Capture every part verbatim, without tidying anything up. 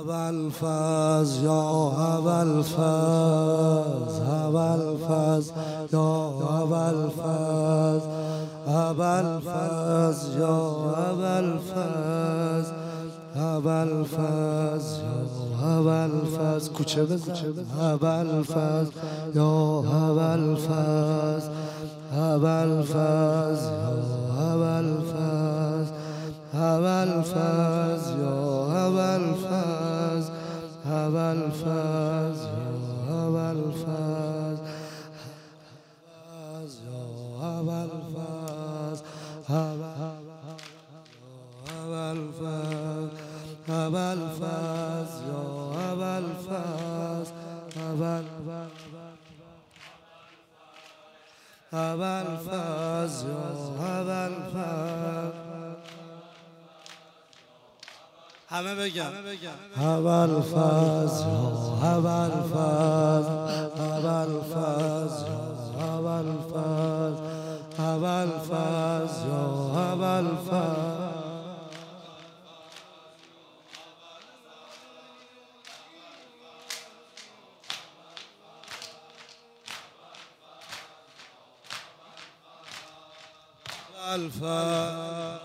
ابوالفضل یا ابوالفضل ابوالفضل یا ابوالفضل ابوالفضل یا ابوالفضل ابوالفضل یا ابوالفضل کوچه بزن ابوالفضل یا ابوالفضل ابوالفضل یا ابوالفضل ابوالفضل یا ابوالفضل ابوالفضل یا ابوالفضل یا ابوالفضل ابوالفضل ابوالفضل یا ابوالفضل ابوالفضل یا ابوالفضل همه بگم ابوالفضل یا ابوالفضل ابوالفضل یا ابوالفضل ابوالفضل یا ابوالفضل الفا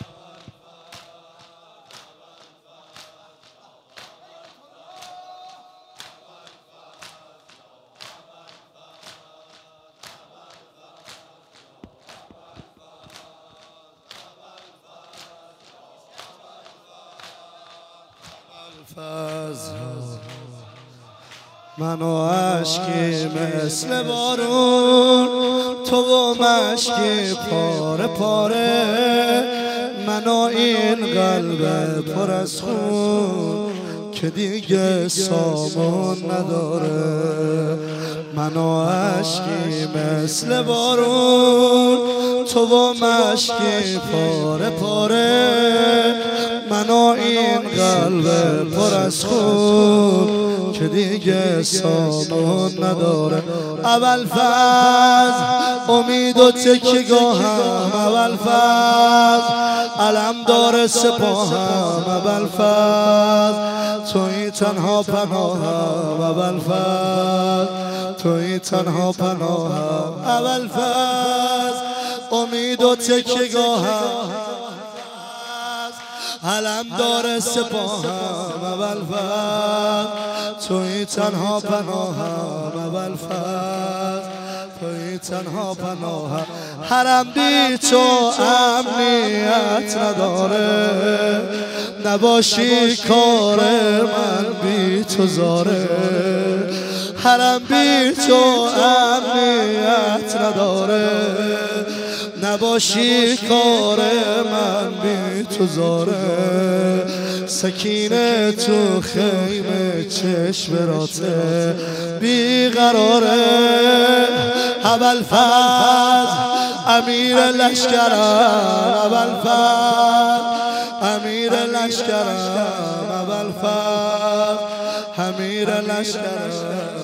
من و عشقی مثل بارون تو و مشکی پاره پاره من و این قلب پر از خون که دیگه سامان نداره من و عشقی مثل بارون تو و مشکی پاره پاره من و این قلب پر از خون که دیگه سامان نداره ابوالفضل امید و تکیه‌گاهم ابوالفضل علم داره سپاهم ابوالفضل تویی تنها پناهم ابوالفضل تویی تنها پناهم ابوالفضل امید و تکیه‌گاهم علم داره سپاهم ابوالفضل تویی تنها پناهم ابوالفضل تویی تنها پناهم حرم بی تو امنیت نداره نباشی کار من بی تو زاره حرم بی تو امنیت نداره نباشی کار من بی تو زاره سکینه تو خیمه چشم راته بیقراره ابوالفضل امیر لشکرم ابوالفضل امیر لشکرم ابوالفضل امیر لشکرم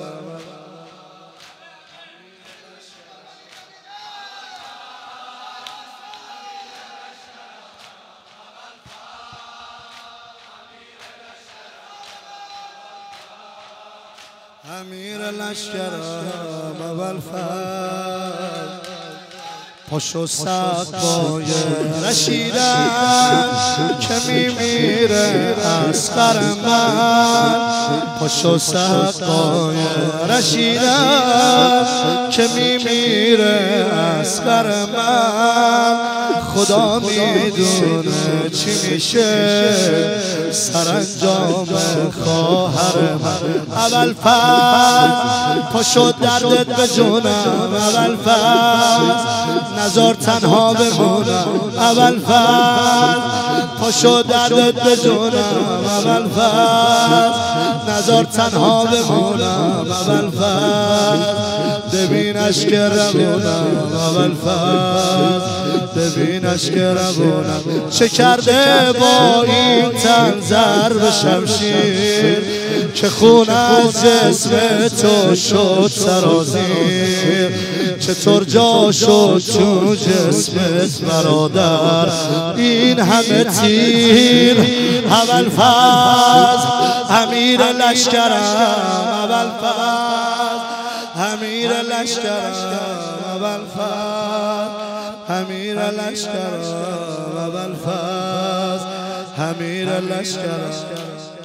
امیر لشکرم ابوالفضل پاشو سقای رشیدم که میمیره اصغر من پاشو سقای رشیدم که میمیره اصغر من خدا میدونه چی میشه سرانجام خواهر من ابوالفضل پاشو دردت به جونم ابوالفضل نزار تنها بمونم ابوالفضل پاشو دردت به جونم ابوالفضل نزار تنها بمونم ابوالفضل ببینش که روونم ابوالفضل ببینش که روونم چه کرده با این تن ضرب شمشیر که خون از جسم تو شد سرازیر چطور جا شد تو جسمت برادر این همه تیر ابوالفضل امیر لشکرم اول فاز امیر لشکرم اول فاز امیر لشکرم اول فاز امیر لشکرم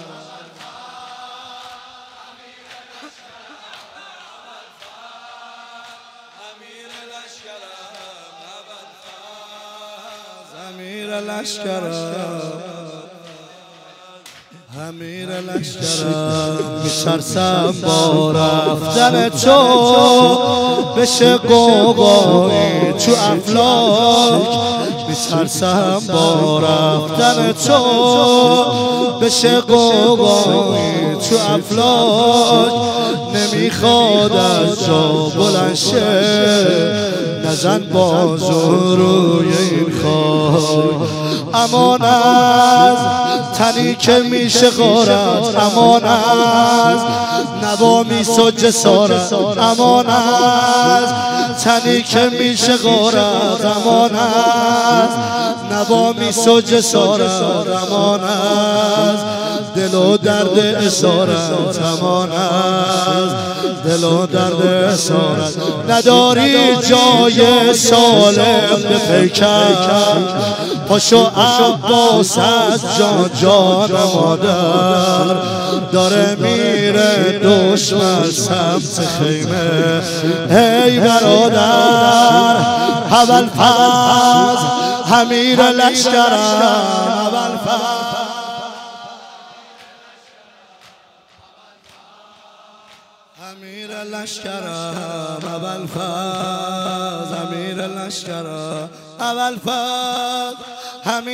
امیر لشکرم امیر لشکرم میترسم با رفتن تو بشه قوقایی تو افلاک میترسم با رفتن تو بشه قوقایی تو افلاک نمیخواد از جا بلند شه نزن بازو روی این خاک امان از تنی که میشه غارت امان از نوامیس و جسارت امان از تنی که میشه غارت امان از نوامیس و جسارت امان از دل و درد اسارت امان از دل و درد اسارت نداری جای سالم به پیکر پاشو عباس از جان جان مادر داره میره دشمن سمت خیمه هی برادر اول فاز امیر لشکرم اول فاز امیر لشکرم اول فاز امیر لشکرم اول فاز